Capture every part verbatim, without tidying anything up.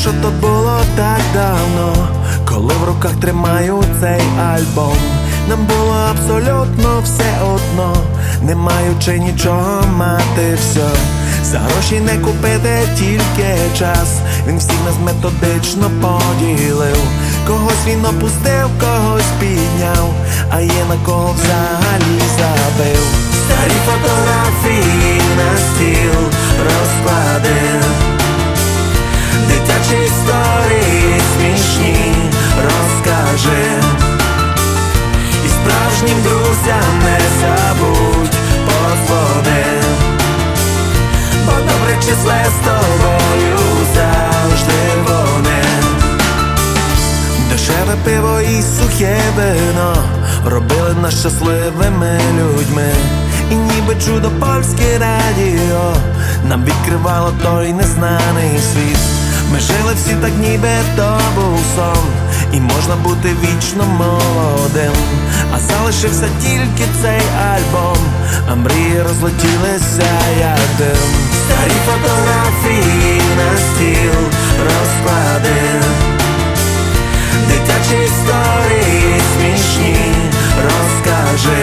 що то було так давно, коли в руках тримаю цей альбом. Нам було абсолютно все одно, не маючи нічого мати все. За гроші не купити тільки час, він всіх нас методично поділив. Когось він опустив, когось підняв, а є на кого взагалі забив. Старі фотографії на стіл розклади, дитячі історії смішні розкажи, і справжнім друзям не забудь подзвони, бо добре числе з тобою завжди вони. Дешеве пиво і сухе вино робили нас щасливими людьми, і ніби чудо польське радіо нам відкривало той незнаний світ. Ми жили всі так, ніби то був сон, і можна бути вічно молодим. А залишився тільки цей альбом, а мрії розлетілися як дим. Старі фотографії на стіл розклади, дитячі історії смішні розкажи,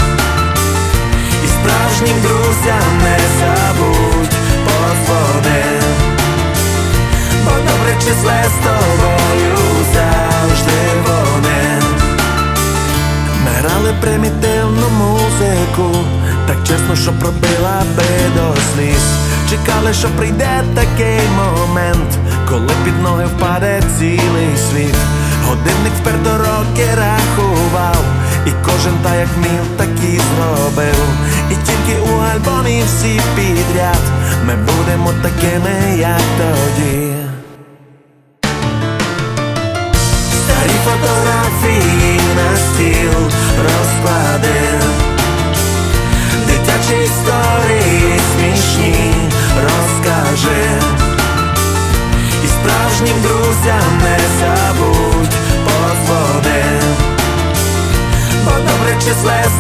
і справжнім друзям не забудь подзвони, бо добре числе з тобою завжди вони. Ми грали примітивну музику, так чесно, що пробила би до сліз. Чекали, що прийде такий момент, коли під ноги впаде цілий світ. Годинник вперто роки рахував, і кожен так як вмів, так і зробив. І тільки у альбомі всі підряд ми будемо такими, як тоді. Старі фотографії на стіл розклади, дитячі історії смішні розкажи, і справжнім друзям не забудь подзвони, бо добре числе з